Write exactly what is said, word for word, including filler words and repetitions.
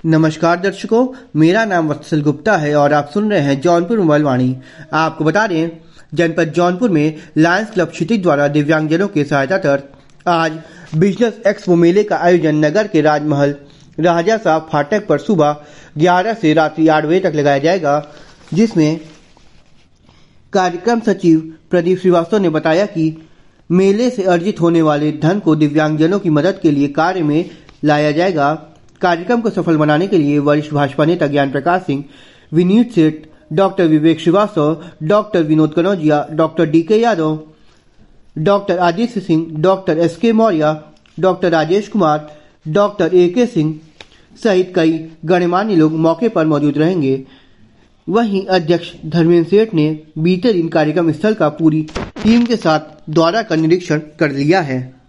नमस्कार दर्शकों, मेरा नाम वत्सल गुप्ता है और आप सुन रहे हैं जौनपुर मोबाइल वाणी। आपको बता दें, जनपद जौनपुर में लायंस क्लब क्षितिज द्वारा दिव्यांगजनों की सहायता कर आज बिजनेस एक्सपो मेले का आयोजन नगर के राजमहल राजा साहब फाटक पर सुबह ग्यारह से रात्रि आठ बजे तक लगाया जाएगा, जिसमें कार्यक्रम सचिव प्रदीप श्रीवास्तव ने बताया कि मेले से अर्जित होने वाले धन को दिव्यांगजनों की मदद के लिए कार्य में लाया जाएगा। कार्यक्रम को सफल बनाने के लिए वरिष्ठ भाजपा नेता ज्ञान प्रकाश Singh, Vineet Seth, doctor Vivek Srivastava, doctor Vinod Kanaujia, doctor D K Yadav, doctor Aditya Singh, doctor S K Maurya, doctor Rajesh Kumar, doctor A K Singh सहित कई गणमान्य लोग मौके पर मौजूद रहेंगे। वहीं अध्यक्ष धर्मेंद्र सेठ ने बीते दिन कार्यक्रम स्थल का पूरी टीम के साथ दौरा कर निरीक्षण कर लिया है।